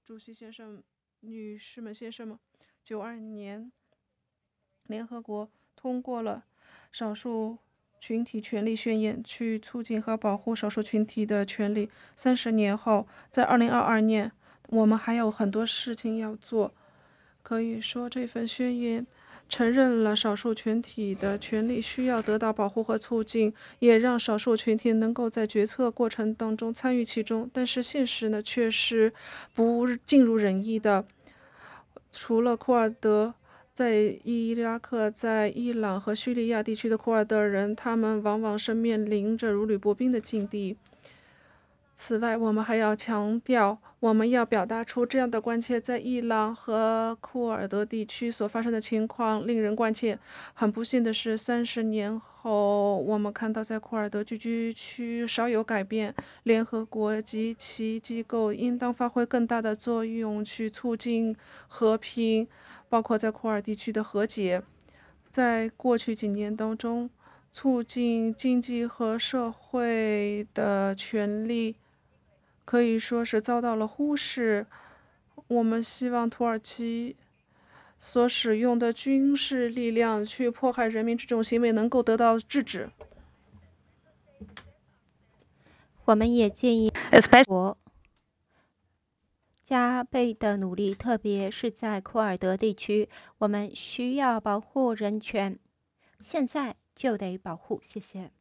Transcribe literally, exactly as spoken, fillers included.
主席先生、女士们、先生们，九二年，联合国通过了少数群体权利宣言，去促进和保护少数群体的权利。三十年后，在二零二二年，我们还有很多事情要做。可以说，这份宣言承认了少数群体的权利需要得到保护和促进，也让少数群体能够在决策过程当中参与其中。但是现实呢，却是不尽如人意的。除了库尔德，在伊拉克、在伊朗和叙利亚地区的库尔德人，他们往往是面临着如履薄冰的境地。此外，我们还要强调，我们要表达出这样的关切。在伊朗和库尔德地区所发生的情况令人关切。很不幸的是，三十年后，我们看到在库尔德聚居区少有改变。联合国及其机构应当发挥更大的作用，去促进和平，包括在库尔地区的和解。在过去几年当中，促进经济和社会的权利可以说是遭到了忽视。我们希望土耳其所使用的军事力量去迫害人民这种行为能够得到制止。 我们也建议国加倍的努力，特别是在库尔德地区，我们需要保护人权，现在就得保护。谢谢。